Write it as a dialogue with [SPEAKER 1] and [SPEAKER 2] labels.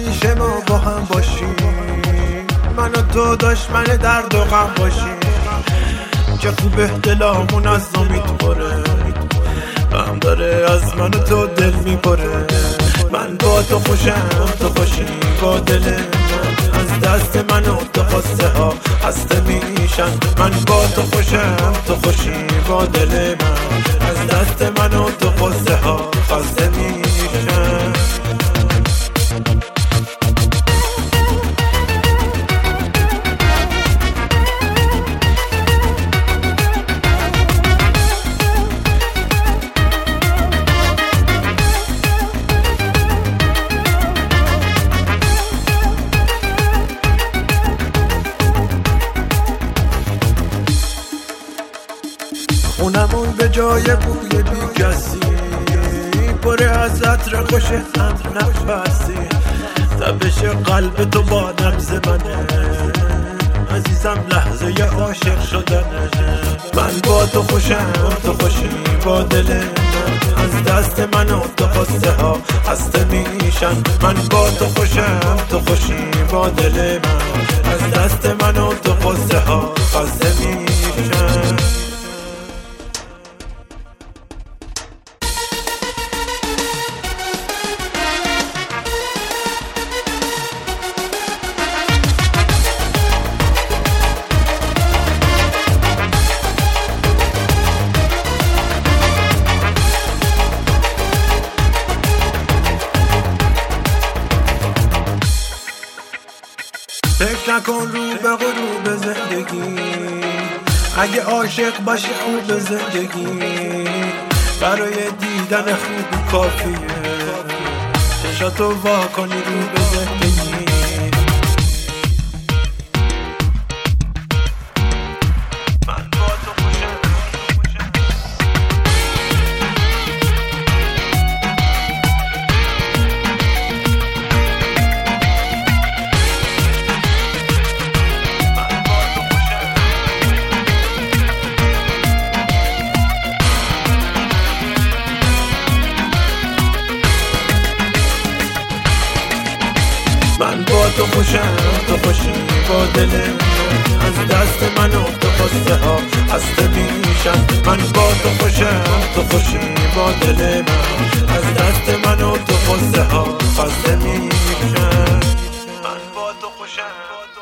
[SPEAKER 1] همیشه ما با هم باشیم، من و تو دشمن درد و غم باشیم. چه خوبه دلامون از امید پره، غم داره از من و تو دل میپره. من با تو خوشم تو خوشی با دل من، از دست من و تو خواسته ها خسته میشن. من با تو خوشم تو خوشی با دل من، از دست من و تو خواسته ها خسته میشن. خونمون به جای بوی بی کسی پره از عطر خوش هم نفسی. تپش قلب تو با نبض منه عزیزم، لحظه عاشق شدنه. من با تو خوشم تو خوشی با دل من، از دست من و تو خواسته ها خسته میشن. من با تو خوشم تو خوشی با دل من، از دست من و تو خواسته ها خسته میشن. فکر نکن رو به غروب زندگی، اگه عاشق باشی خوب زندگی. برای دیدن خوب کافیه چشاتو وا کنی رو به زندگی. من با تو خوشم تو خوشی با دل من، از دست من و تو خواسته ها خسته میشن. من با تو خوشم تو خوشی با دل من، از دست من و تو خواسته ها خسته میشن. من با تو خوشم